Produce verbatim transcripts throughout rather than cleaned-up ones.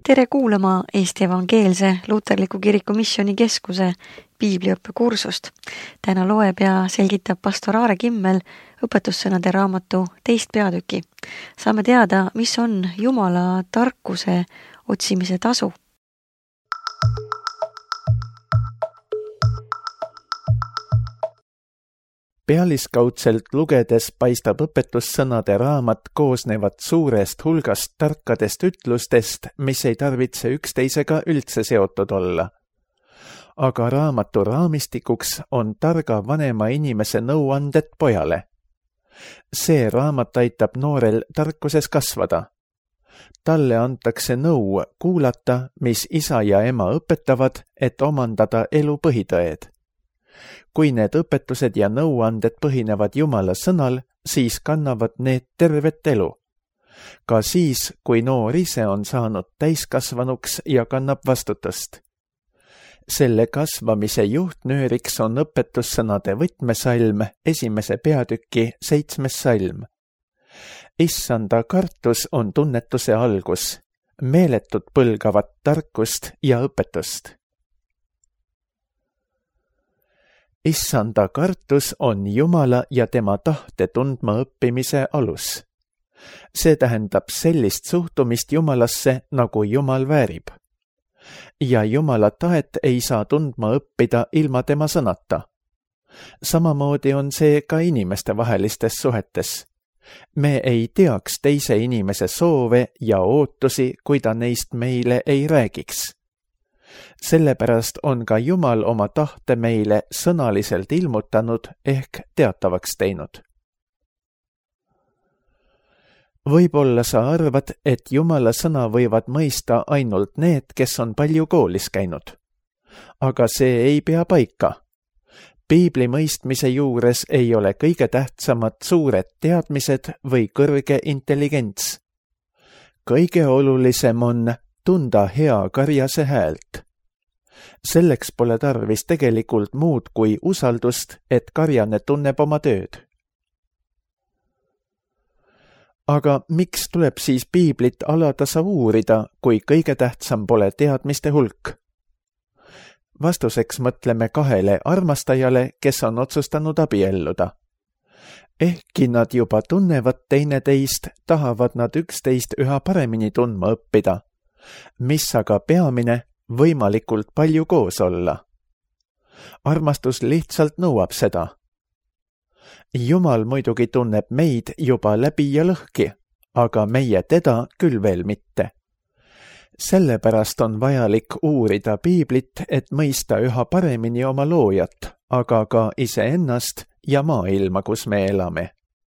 Tere kuulama Eesti Evangeelse Luterliku Kiriku Missioni Keskuse piibliõppekursust. Täna loeb ja selgitab pastor Aare Kimmel õpetussõnade raamatu teist peatüki. Saame teada, mis on Jumala tarkuse otsimise tasu. Pealiskaudselt lugedes paistab õpetussõnade raamat koosnevat suurest hulgast tarkadest ütlustest, mis ei tarvitse üksteisega üldse seotud olla. Aga raamatu raamistikuks on targa vanema inimese nõuanded pojale. See raamat aitab noorel tarkuses kasvada. Talle antakse nõu kuulata, mis isa ja ema õpetavad, et omandada elu põhitõed. Kui need õpetused ja nõuanded põhinevad Jumala sõnal, siis kannavad need tervet elu. Ka siis, kui noor ise on saanud täiskasvanuks ja kannab vastutust. Selle kasvamise juhtnööriks on õpetussõnade võtmesalm, esimese peatüki seitsmes salm. Issanda kartus on tunnetuse algus, meeletut põlgavat tarkust ja õpetust. Issanda kartus on Jumala ja tema tahte tundma õppimise alus. See tähendab sellist suhtumist Jumalasse, nagu Jumal väärib. Ja Jumala tahet ei saa tundma õppida ilma tema sõnata. Samamoodi on see ka inimeste vahelistes suhetes. Me ei teaks teise inimese soove ja ootusi, kui ta neist meile ei räägiks. Sellepärast on ka Jumal oma tahte meile sõnaliselt ilmutanud ehk teatavaks teinud. Võib-olla sa arvad, et Jumala sõna võivad mõista ainult need, kes on palju koolis käinud. Aga see ei pea paika. Piibli mõistmise juures ei ole kõige tähtsamad suured teadmised või kõrge intelligents. Kõige olulisem on tunda hea karjase häält. Selleks pole tarvis tegelikult muud kui usaldust, et karjane tunneb oma tööd. Aga miks tuleb siis piiblit alatasa uurida, kui kõige tähtsam pole teadmiste hulk? Vastuseks mõtleme kahele armastajale, kes on otsustanud abielluda. Ehkki nad juba tunnevad teineteist, tahavad nad üksteist üha paremini tundma õppida. Mis aga peamine, võimalikult palju koos olla. Armastus lihtsalt nõuab seda. Jumal muidugi tunneb meid juba läbi ja lõhki, aga meie teda küll veel mitte. Sellepärast on vajalik uurida piiblit, et mõista üha paremini oma loojat, aga ka iseennast ja maailma, kus me elame.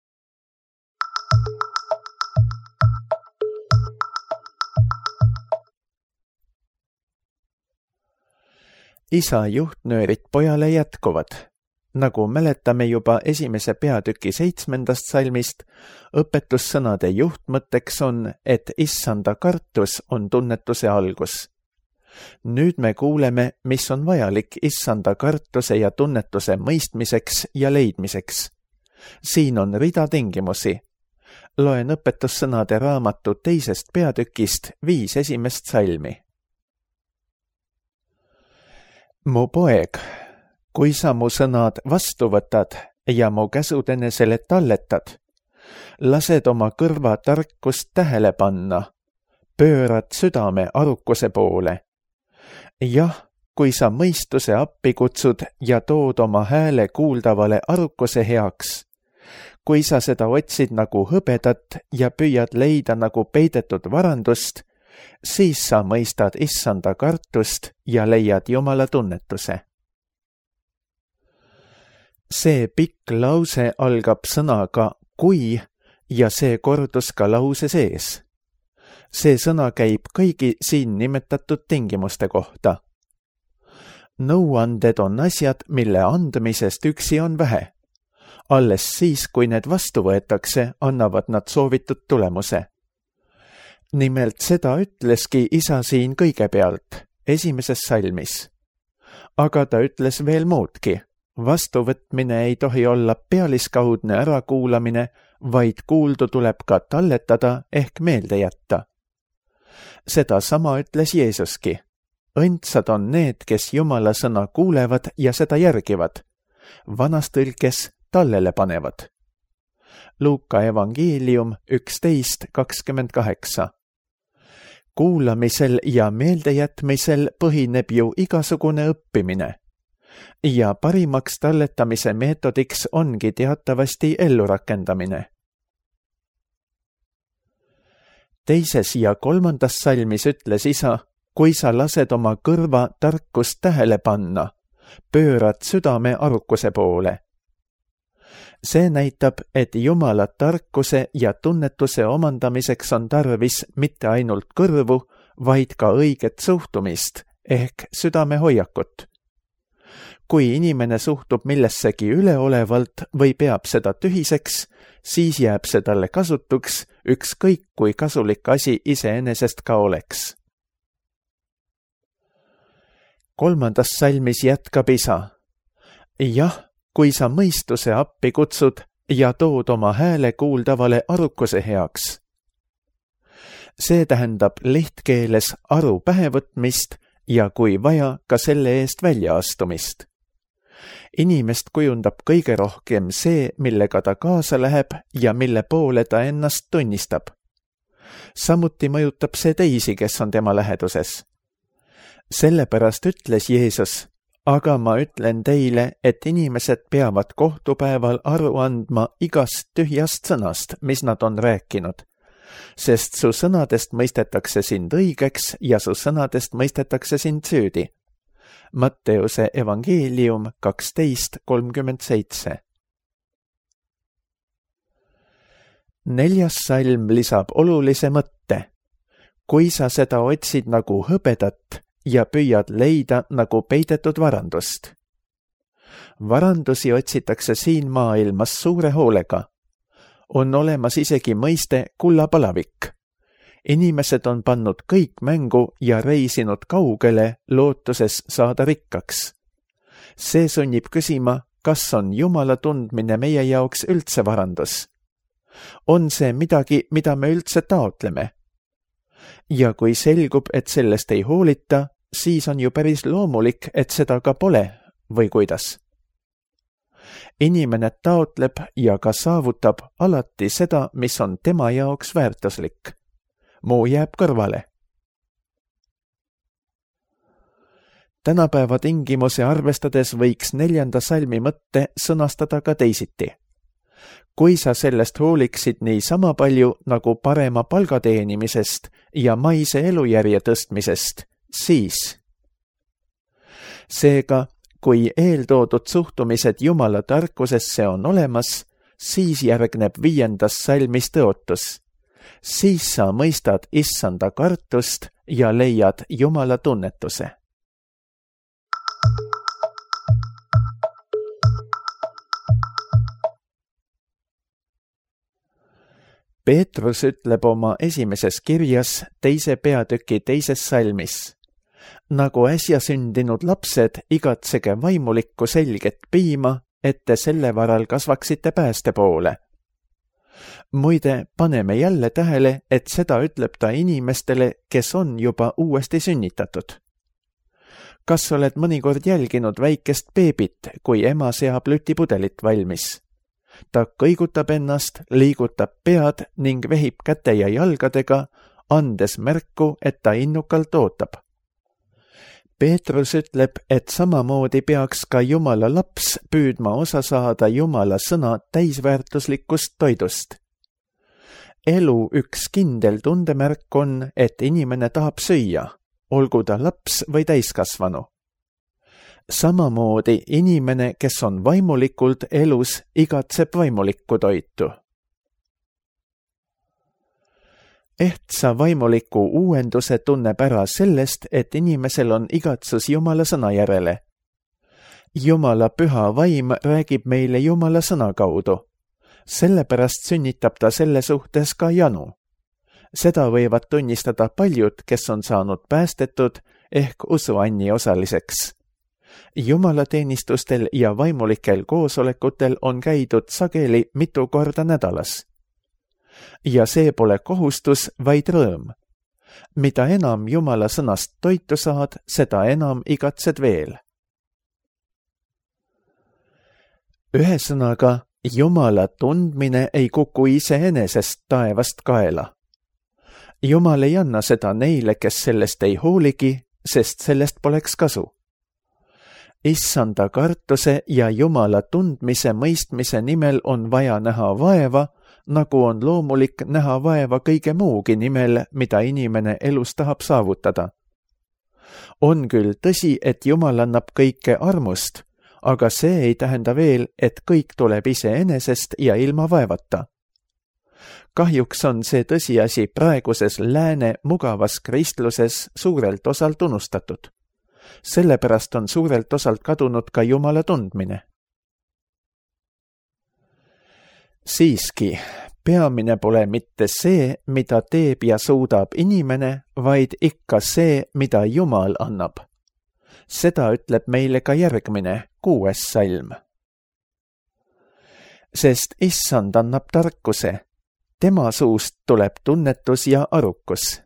Isa juhtnöörid pojale jätkuvad. Nagu mäletame juba esimese peatüki seitsmendast salmist, õpetussõnade juhtmõtteks on, et issanda kartus on tunnetuse algus. Nüüd me kuuleme, mis on vajalik issanda kartuse ja tunnetuse mõistmiseks ja leidmiseks. Siin on rida tingimusi. Loen õpetussõnade raamatu teisest peatükist viis esimest salmi. Mu poeg, kui sa mu sõnad vastu võtad ja mu käsud enesele talletad, lased oma kõrva tarkust tähele panna, pöörad südame arukuse poole. Jah, kui sa mõistuse appi kutsud ja tood oma hääle kuuldavale arukuse heaks, kui sa seda otsid nagu hõbedat ja püüad leida nagu peidetud varandust, siis sa mõistad issanda kartust ja leiad Jumala tunnetuse. See pikk lause algab sõnaga kui ja see kordus ka lause sees. See sõna käib kõigi siin nimetatud tingimuste kohta. Nõuanded on asjad, mille andmisest üksi on vähe. Alles siis, kui need vastu võetakse, annavad nad soovitud tulemuse. Nimelt seda ütleski isa siin kõigepealt, esimeses salmis. Aga ta ütles veel muudki. Vastuvõtmine ei tohi olla pealiskaudne ärakuulamine, vaid kuuldu tuleb ka talletada ehk meelde jätta. Seda sama ütles Jeesuski. Õndsad on need, kes Jumala sõna kuulevad ja seda järgivad. Vanas tõlkes tallele panevad. Luuka evangeelium üksteist kakskümmend kaheksa. Kuulamisel ja meeldejätmisel põhineb ju igasugune õppimine. Ja parimaks talletamise meetodiks ongi teatavasti ellurakendamine. Teises ja kolmandas salmis ütles isa, kui sa lased oma kõrva tarkust tähele panna, pöörad südame arukuse poole. See näitab, et Jumala tarkuse ja tunnetuse omandamiseks on tarvis mitte ainult kõrvu, vaid ka õiget suhtumist ehk südame hoiakut. Kui inimene suhtub millessegi üleolevalt või peab seda tühiseks, siis jääb see talle kasutuks, ükskõik kui kasulik asi iseenesest ka oleks. Kolmandas salmis jätkab isa. Jah, kui sa mõistuse appi kutsud ja tood oma hääle kuuldavale arukuse heaks. See tähendab lihtkeeles aru pähevõtmist ja kui vaja, ka selle eest välja astumist. Inimest kujundab kõige rohkem see, millega ta kaasa läheb ja mille poole ta ennast tunnistab. Samuti mõjutab see teisi, kes on tema läheduses. Sellepärast ütles Jeesus, aga ma ütlen teile, et inimesed peavad kohtupäeval aru andma igast tühjast sõnast, mis nad on rääkinud. Sest su sõnadest mõistetakse sind õigeks ja su sõnadest mõistetakse sind süüdi. Matteuse evangeelium kaksteist kolmkümmend seitse. Neljas salm lisab olulise mõtte. Kui sa seda otsid nagu hõbedat ja püüad leida nagu peidetud varandust. Varandusi otsitakse siin maailmas suure hoolega. On olemas isegi mõiste kullapalavik. Inimesed on pannud kõik mängu ja reisinud kaugele lootuses saada rikkaks. See sunnib küsima, kas on Jumala tundmine meie jaoks üldse varandus. On see midagi, mida me üldse taotleme? Ja kui selgub, et sellest ei hoolita, siis on ju päris loomulik, et seda ka pole, või kuidas? Inimene taotleb ja ka saavutab alati seda, mis on tema jaoks väärtuslik. Muu jääb kõrvale. Tänapäeva tingimuse arvestades võiks neljanda salmi mõtte sõnastada ka teisiti. Kui sa sellest hooliksid nii sama palju nagu parema palgateenimisest ja maise elujärje tõstmisest, siis. Seega, kui eeltoodud suhtumised Jumala tarkusesse on olemas, siis järgneb viiendas salmis tõotus. Siis sa mõistad issanda kartust ja leiad Jumala tunnetuse. Peetrus ütleb oma esimeses kirjas teise peatüki teises salmis. Nagu äsja sündinud lapsed, igatsege vaimulikku selget piima, et te selle varal kasvaksite pääste poole. Muide, paneme jälle tähele, et seda ütleb ta inimestele, kes on juba uuesti sünnitatud. Kas oled mõnikord jälginud väikest beebit, kui ema seab lütipudelit valmis? Ta kõigutab ennast, liigutab pead ning vehib käte ja jalgadega, andes märku, et ta innukalt ootab. Peetrus ütleb, et samamoodi peaks ka Jumala laps püüdma osa saada Jumala sõna täisväärtuslikust toidust. Elu üks kindel tundemärk on, et inimene tahab süüa, olgu ta laps või täiskasvanu. Samamoodi inimene, kes on vaimulikult elus, igatseb vaimulikku toitu. Ehtsa vaimuliku uuenduse tunneb ära sellest, et inimesel on igatsus Jumala sõna järele. Jumala püha vaim räägib meile Jumala sõna kaudu. Sellepärast sünnitab ta selle suhtes ka janu. Seda võivad tunnistada paljud, kes on saanud päästetud ehk usuanni osaliseks. Jumalateenistustel ja vaimulikel koosolekutel on käidud sageli mitu korda nädalas. Ja see pole kohustus, vaid rõõm. mida enam Jumala sõnast toitu saad, seda enam igatsed veel. Ühesõnaga, Jumala tundmine ei kuku iseenesest taevast kaela. Jumal ei anna seda neile, kes sellest ei hooligi, sest sellest poleks kasu. Issanda kartuse ja Jumala tundmise mõistmise nimel on vaja näha vaeva, nagu on loomulik näha vaeva kõige muugi nimel, mida inimene elus tahab saavutada. On küll tõsi, et Jumal annab kõike armust, aga see ei tähenda veel, et kõik tuleb iseenesest ja ilma vaevata. Kahjuks on see tõsiasi praeguses lääne mugavas kristluses suurelt osalt unustatud. Sellepärast on suurelt osalt kadunud ka Jumala tundmine. Siiski, peamine pole mitte see, mida teeb ja suudab inimene, vaid ikka see, mida Jumal annab. Seda ütleb meile ka järgmine, kuues salm. Sest Issand annab tarkuse, tema suust tuleb tunnetus ja arukus.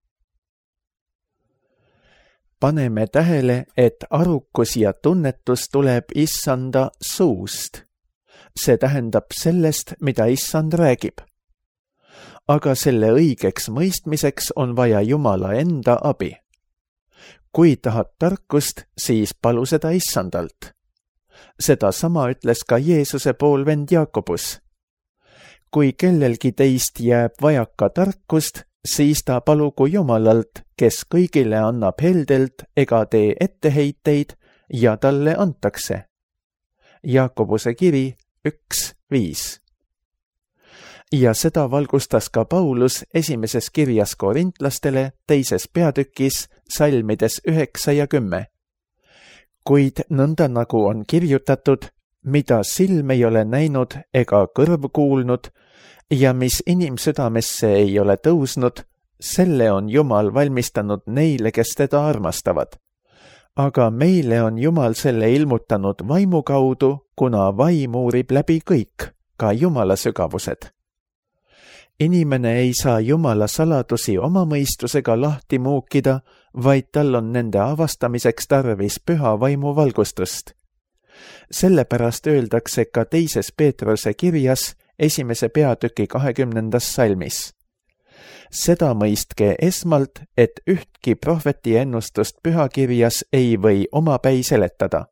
Paneme tähele, et arukus ja tunnetus tuleb Issanda suust. See tähendab sellest, mida Issand räägib. Aga selle õigeks mõistmiseks on vaja Jumala enda abi. Kui tahad tarkust, siis palu seda Issandalt. Seda sama ütles ka Jeesuse poolvend Jaakobus. Kui kellelgi teist jääb vajaka tarkust, siis ta palugu Jumalalt, kes kõigile annab heldelt ega tee etteheiteid ja talle antakse. Jaakobuse kiri üks viis. Ja seda valgustas ka Paulus esimeses kirjas korintlastele teises peatükis salmides üheksa ja kümme. Kuid nõnda nagu on kirjutatud, mida silm ei ole näinud ega kõrv kuulnud ja mis inimsüdamesse ei ole tõusnud, selle on Jumal valmistanud neile, kes teda armastavad. Aga meile on Jumal selle ilmutanud vaimu kaudu, kuna vaim uurib läbi kõik, ka Jumala sügavused. Inimene ei saa Jumala saladusi oma mõistusega lahti muukida, vaid tal on nende avastamiseks tarvis püha vaimu valgustust. Sellepärast öeldakse ka teises Peetruse kirjas esimese peatüki kahekümnendas salmis. Seda mõistke esmalt, et ühtki prohveti ennustust pühakirjas ei või omapäi seletada.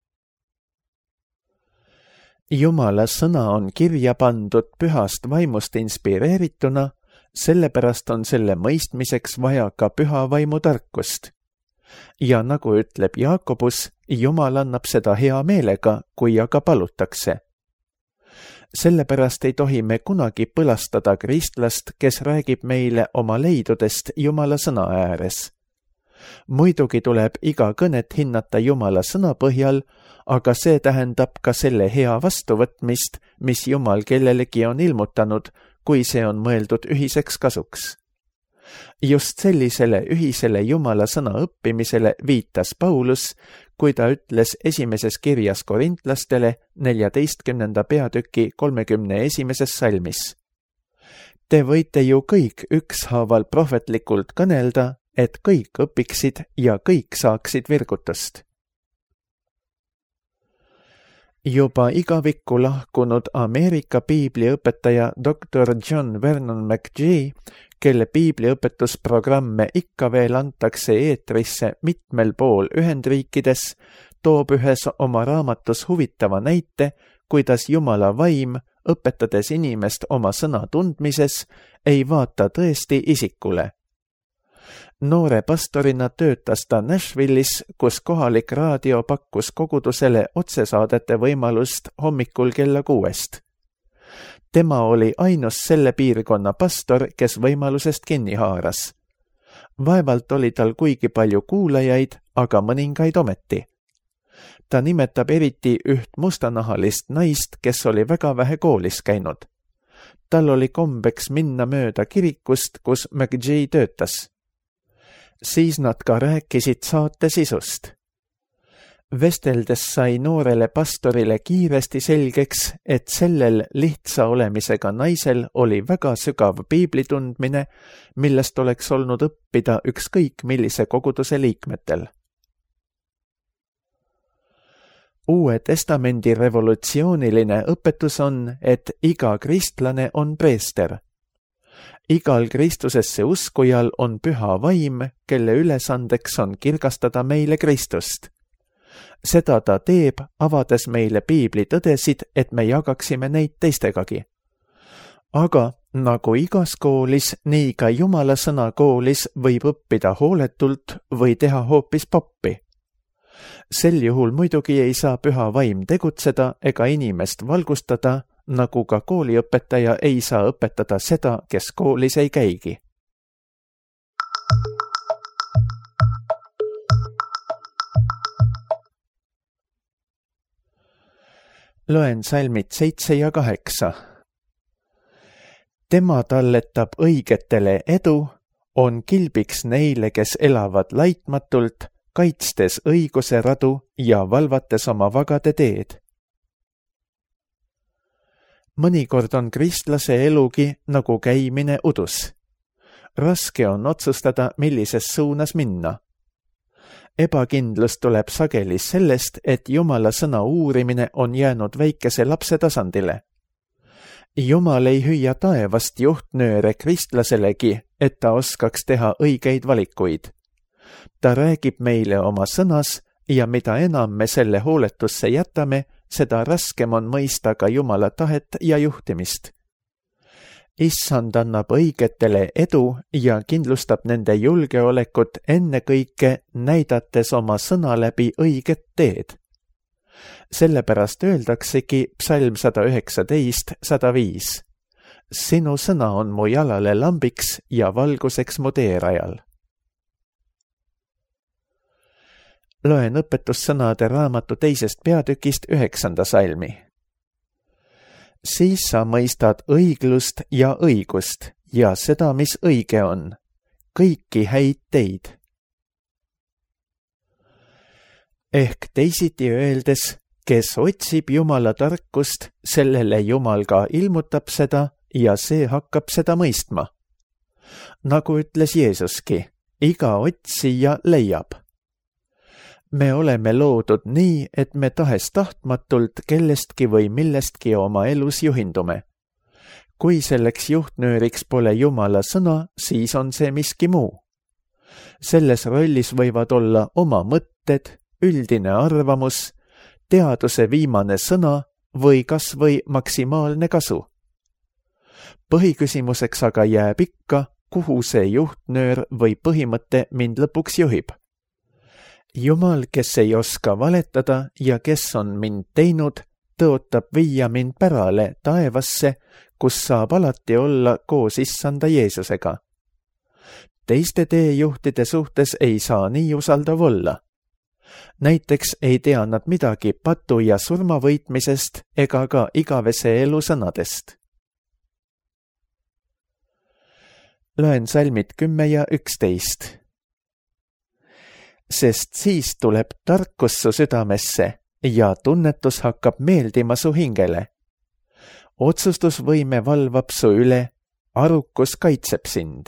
Jumala sõna on kirja pandud pühast vaimust inspireerituna, sellepärast on selle mõistmiseks vaja ka püha vaimu tarkust. Ja nagu ütleb Jaakobus, Jumal annab seda hea meelega, kui aga palutakse. Sellepärast ei tohi me kunagi põlastada kristlast, kes räägib meile oma leidudest Jumala sõna ääres. Muidugi tuleb iga kõnet hinnata Jumala sõna põhjal, aga see tähendab ka selle hea vastuvõtmist, mis Jumal kellelegi on ilmutanud, kui see on mõeldud ühiseks kasuks. Just sellisele ühisele Jumala sõna õppimisele viitas Paulus, kui ta ütles esimeses kirjas korintlastele neljateistkümnenda peatüki kolmekümne esimeses salmis. Te võite ju kõik ükshaaval prohvetlikult kõnelda, et kõik õpiksid ja kõik saaksid virgutust. Juba igavikku lahkunud Ameerika piibliõpetaja doktor John Vernon McGee, kelle piibliõpetusprogramme ikka veel antakse eetrisse mitmel pool Ühendriikides, toob ühes oma raamatus huvitava näite, kuidas Jumala vaim, õpetades inimest oma sõna tundmises, ei vaata tõesti isikule. Noore pastorina töötas ta Nashville'is, kus kohalik raadio pakkus kogudusele otsesaadete võimalust hommikul kella kuuest. Tema oli ainus selle piirkonna pastor, kes võimalusest kinni haaras. Vaevalt oli tal kuigi palju kuulajaid, aga mõningaid ometi. Ta nimetab eriti üht mustanahalist naist, kes oli väga vähe koolis käinud. Tal oli kombeks minna mööda kirikust, kus McGee töötas. Siis nad ka rääkisid saate sisust. Vesteldes sai noorele pastorile kiiresti selgeks, et sellel lihtsa olemisega naisel oli väga sügav piiblitundmine, millest oleks olnud õppida ükskõik millise koguduse liikmetel. Uue testamendi revolutsiooniline õpetus on, et iga kristlane on preester. Igal Kristusesse uskujal on püha vaim, kelle ülesandeks on kirgastada meile Kristust. Seda ta teeb, avades meile piibli tõdesid, et me jagaksime neid teistegagi. Aga nagu igas koolis, nii ka Jumala sõna koolis võib õppida hooletult või teha hoopis pappi. Sel juhul muidugi ei saa püha vaim tegutseda ega inimest valgustada, nagu ka kooliõpetaja ei saa õpetada seda, kes koolis ei käigi. Loen salmid seitse ja kaheksa. Tema talletab õigetele edu, on kilbiks neile, kes elavad laitmatult, kaitstes õiguse radu ja valvates oma vagade teed. Mõnikord on kristlase elugi nagu käimine udus. Raske on otsustada, millises suunas minna. Ebakindlus tuleb sageli sellest, et Jumala sõna uurimine on jäänud väikese lapse tasandile. Jumal ei hüüa taevast juhtnööre kristlaselegi, et ta oskaks teha õigeid valikuid. Ta räägib meile oma sõnas ja mida enam me selle hooletusse jätame, seda raskem on mõista ka Jumala tahet ja juhtimist. Issand annab õigetele edu ja kindlustab nende julgeolekut ennekõike näidates oma sõna läbi õiget teed. Sellepärast öeldaksegi psalm sada üheksateist sada viis. Sinu sõna on mu jalale lambiks ja valguseks mu teerajal. Loen õpetussõnade raamatu teisest peatükist üheksanda salmi. Siis sa mõistad õiglust ja õigust ja seda, mis õige on, kõiki häid teid. Ehk teisiti öeldes, kes otsib Jumala tarkust, sellele Jumal ka ilmutab seda ja see hakkab seda mõistma. Nagu ütles Jeesuski, iga otsija leiab. Me oleme loodud nii, et me tahes tahtmatult kellestki või millestki oma elus juhindume. Kui selleks juhtnööriks pole Jumala sõna, siis on see miski muu. Selles rollis võivad olla oma mõtted, üldine arvamus, teaduse viimane sõna või kas või maksimaalne kasu. Põhiküsimuseks aga jääb ikka, kuhu see juhtnöör või põhimõte mind lõpuks juhib. Jumal, kes ei oska valetada ja kes on mind teinud, tõotab viia mind pärale taevasse, kus saab alati olla koos issanda Jeesusega. Teiste teejuhtide suhtes ei saa nii usaldav olla. Näiteks ei tea nad midagi patu ja surma võitmisest ega ka igavese elu sõnadest. Loen salmid kümme ja üksteist. Sest siis tuleb tarkus su südamesse ja tunnetus hakkab meeldima su hingele. Otsustusvõime valvab su üle, arukus kaitseb sind.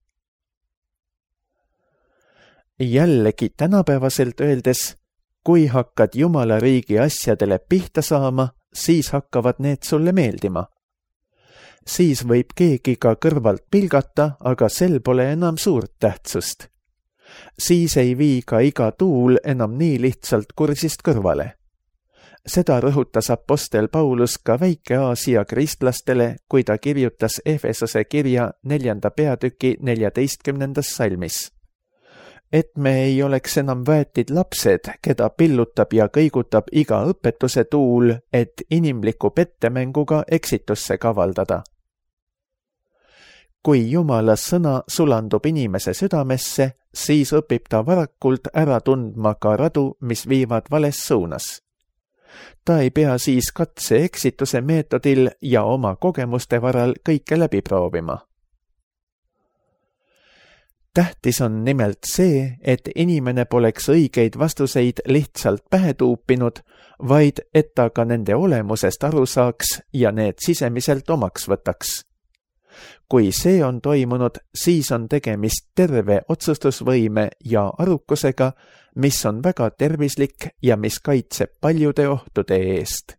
Jällegi tänapäevaselt öeldes, kui hakkad Jumala riigi asjadele pihta saama, siis hakkavad need sulle meeldima. Siis võib keegi ka kõrvalt pilgata, aga sel pole enam suurt tähtsust. Siis ei vii ka iga tuul enam nii lihtsalt kursist kõrvale. Seda rõhutas apostel Paulus ka Väike-Aasia kristlastele, kui ta kirjutas Efesose kirja neljanda peatüki neljateistkümnendas salmis. Et me ei oleks enam väetid lapsed, keda pillutab ja kõigutab iga õpetuse tuul, et inimliku pettemänguga eksitusse kavaldada. Kui Jumala sõna sulandub inimese südamesse, siis õpib ta varakult ära tundma ka radu, mis viivad vales suunas. Ta ei pea siis katse eksituse meetodil ja oma kogemuste varal kõike läbi proovima. tähtis on nimelt see, et inimene poleks õigeid vastuseid lihtsalt pähe tuupinud, vaid et ta ka nende olemusest aru saaks ja need sisemiselt omaks võtaks. Kui see on toimunud, siis on tegemist terve otsustusvõime ja arukusega, mis on väga tervislik ja mis kaitseb paljude ohtude eest.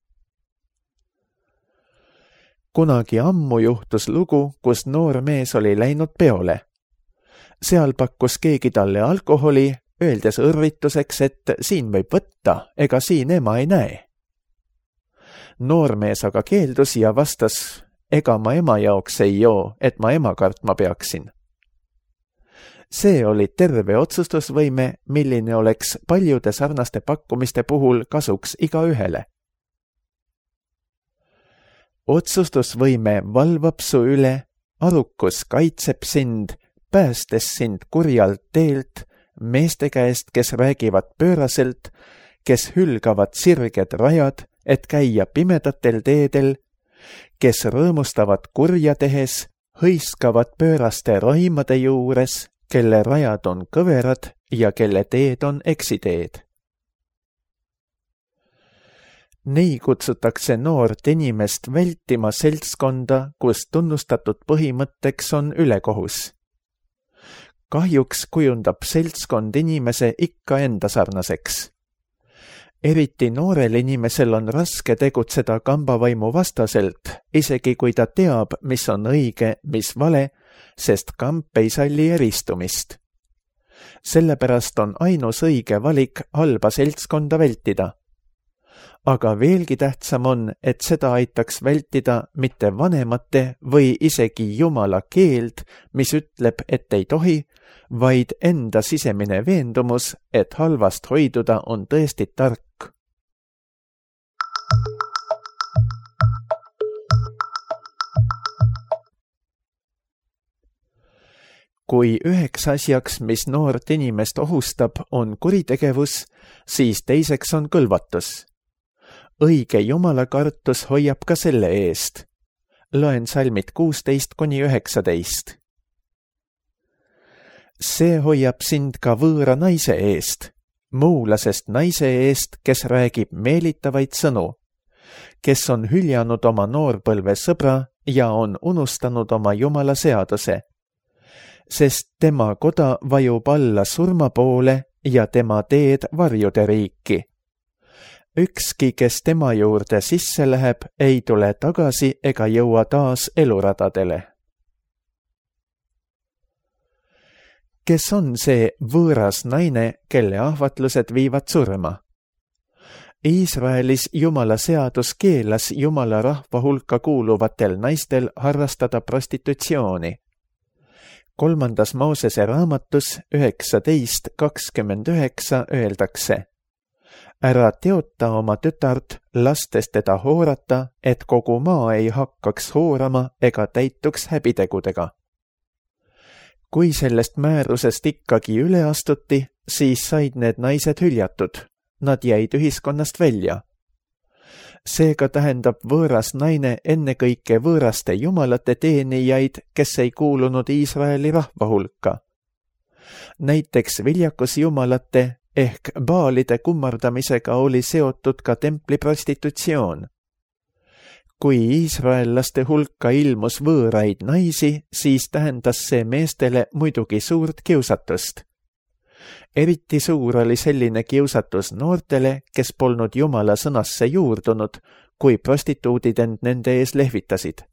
Kunagi ammu juhtus lugu, kus noor mees oli läinud peole. Seal pakkus keegi talle alkoholi, öeldes õrrituseks, et siin võib võtta, ega siin ema ei näe. Noormees aga keeldus ja vastas, ega ma ema jaoks ei joo, et ma ema kartma peaksin. See oli terve otsustusvõime, milline oleks paljude sarnaste pakkumiste puhul kasuks iga ühele. Otsustusvõime valvab su üle, arukus kaitseb sind, päästes sind kurjalt teelt, meeste käest, kes räägivad pööraselt, kes hülgavad sirged rajad, et käia pimedatel teedel, kes rõõmustavad kurja tehes, hõiskavad pööraste roimade juures, kelle rajad on kõverad ja kelle teed on eksiteed. Nii kutsutakse noort inimest vältima seltskonda, kus tunnustatud põhimõtteks on ülekohus. Kahjuks kujundab seltskond inimese ikka enda sarnaseks. Eriti noorel inimesel on raske tegutseda kambavaimu vastaselt, isegi kui ta teab, mis on õige, mis vale, sest kamp ei salli eristumist. Sellepärast on ainus õige valik halba seltskonda vältida. Aga veelgi tähtsam on, et seda aitaks vältida mitte vanemate või isegi Jumala keeld, mis ütleb, et ei tohi, vaid enda sisemine veendumus, et halvast hoiduda on tõesti tark. Kui üheks asjaks, mis noort inimest ohustab, on kuritegevus, siis teiseks on kõlvatus. Õige Jumala kartus hoiab ka selle eest. Loen salmid kuusteist kuni üheksateist. See hoiab sind ka võõra naise eest, muulasest naise eest, kes räägib meelitavaid sõnu, kes on hüljanud oma noorpõlve sõbra ja on unustanud oma Jumala seaduse, sest tema koda vajub alla surma poole ja tema teed varjude riiki. Ükski, kes tema juurde sisse läheb, ei tule tagasi ega jõua taas eluradadele. Kes on see võõras naine, kelle ahvatlused viivad surma? Iisraelis Jumala seadus keelas Jumala rahva hulka kuuluvatel naistel harrastada prostitutsiooni. Kolmandas Moosese raamatus üheksateist kakskümmend üheksa öeldakse: ära teota oma tütart, lastes teda hoorata, et kogu maa ei hakkaks hoorama ega täituks häbitegudega. Kui sellest määrusest ikkagi üle astuti, siis said need naised hüljatud. Nad jäid ühiskonnast välja. Seega tähendab võõras naine ennekõike võõraste jumalate teenijaid, kes ei kuulunud Iisraeli rahva hulka. Näiteks viljakusjumalate ehk baalide kummardamisega oli seotud ka templi prostitutsioon. Kui iisraellaste hulka ilmus võõraid naisi, siis tähendas see meestele muidugi suurt kiusatust. Eriti suur oli selline kiusatus noortele, kes polnud Jumala sõnasse juurdunud, kui prostituudid end nende ees lehvitasid.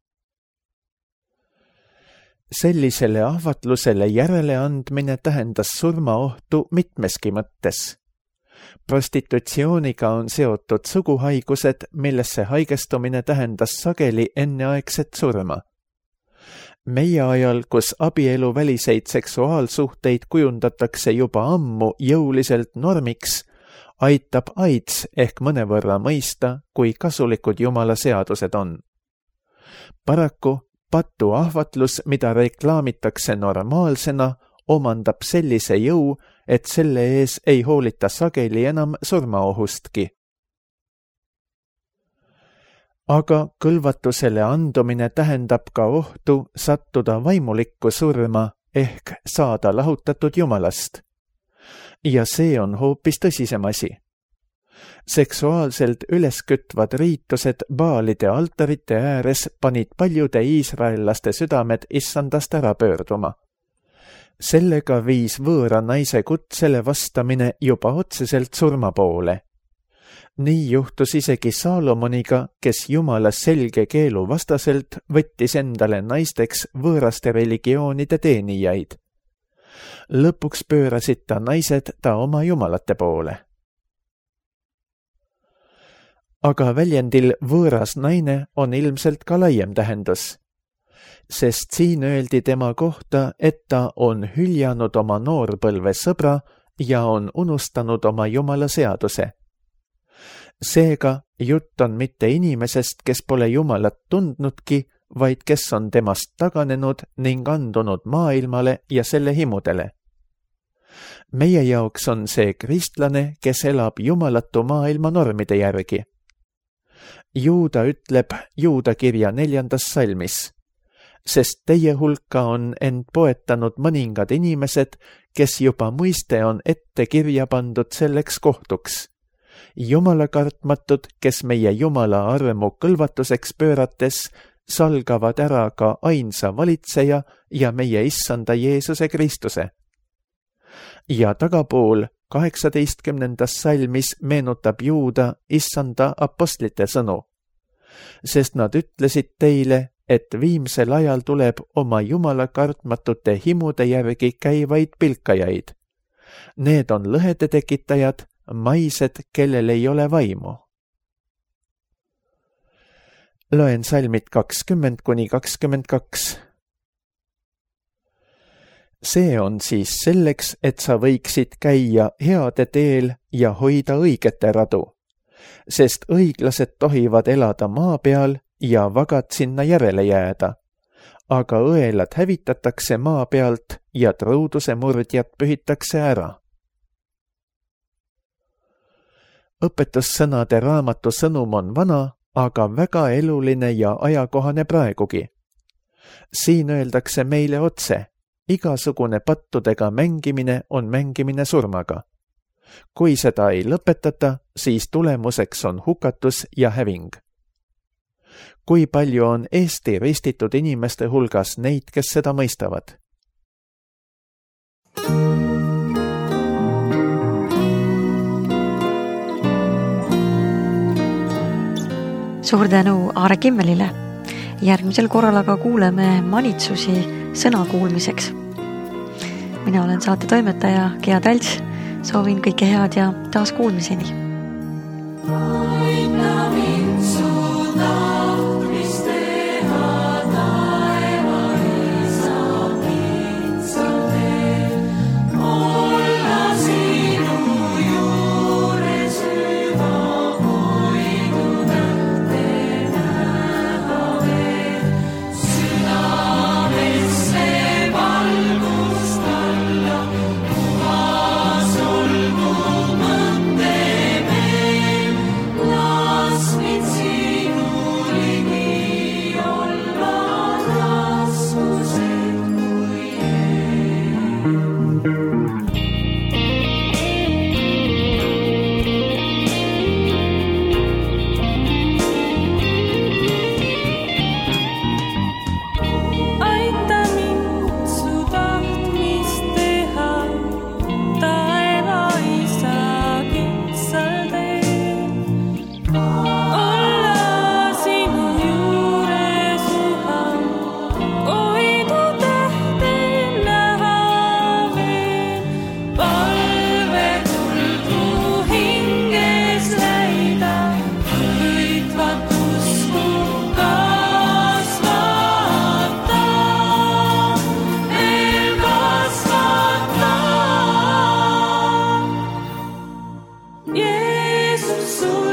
Sellisele ahvatlusele järeleandmine tähendas surmaohtu mitmeski mõttes. Prostitutsiooniga on seotud suguhaigused, millesse haigestumine tähendas sageli enneaegset surma. Meie ajal, kus abielu väliseid seksuaalsuhteid kujundatakse juba ammu jõuliselt normiks, aitab AIDS ehk mõnevõrra mõista, kui kasulikud Jumala seadused on. Paraku patu ahvatlus, mida reklaamitakse normaalsena, omandab sellise jõu, et selle ees ei hoolita sageli enam surmaohustki. Aga kõlvatusele andumine tähendab ka ohtu sattuda vaimulikku surma, ehk saada lahutatud Jumalast. Ja see on hoopis tõsisem asi. Seksuaalselt üleskütvad riitused baalide altarite ääres panid paljude iisraellaste südamed issandast ära pöörduma. Sellega viis võõra naise kutsele vastamine juba otseselt surma poole. Nii juhtus isegi Saalomoniga, kes Jumala selge keelu vastaselt võttis endale naisteks võõraste religioonide teenijaid. Lõpuks pöörasid ta naised ta oma jumalate poole. Aga väljendil võõras naine on ilmselt ka laiem tähendus, sest siin öeldi tema kohta, et ta on hüljanud oma noorpõlve sõbra ja on unustanud oma Jumala seaduse. Seega jutt on mitte inimesest, kes pole Jumalat tundnudki, vaid kes on temast taganenud ning andunud maailmale ja selle himudele. Meie jaoks on see kristlane, kes elab jumalatu maailma normide järgi. Juuda ütleb Juuda kirja neljandas salmis, sest teie hulka on end poetanud mõningad inimesed, kes juba mõiste on ette kirja pandud selleks kohtuks. Jumala kartmatud, kes meie Jumala armu kõlvatuseks pöörates, salgavad ära ka ainsa valitseja ja meie issanda Jeesuse Kristuse. Ja tagapool kaheksateistkümnendas salmis meenutab Juuda issanda apostlite sõnu, sest nad ütlesid teile, et viimsel ajal tuleb oma Jumala kartmatute himude järgi käivaid pilkajaid. Need on lõhede tekitajad, maised, kellel ei ole vaimu. Loen salmid kakskümmend kuni kakskümmend kaks. See on siis selleks, et sa võiksid käia heade teel ja hoida õigete radu, sest õiglased tohivad elada maa peal ja vagad sinna järele jääda, aga õelad hävitatakse maa pealt ja truuduse murdjad pühitakse ära. Õpetussõnade raamatu sõnum on vana, aga väga eluline ja ajakohane praegugi. Siin öeldakse meile otse, igasugune pattudega mängimine on mängimine surmaga. Kui seda ei lõpetata, siis tulemuseks on hukatus ja häving. Kui palju on Eesti ristitud inimeste hulgas neid, kes seda mõistavad? Suur tänu Aare Kimmelile. Järgmisel korral aga kuuleme manitsusi sõna kuulmiseks. Mina olen saate toimetaja Gea Talts. Soovin kõike head ja taas kuulmiseni. Jeesus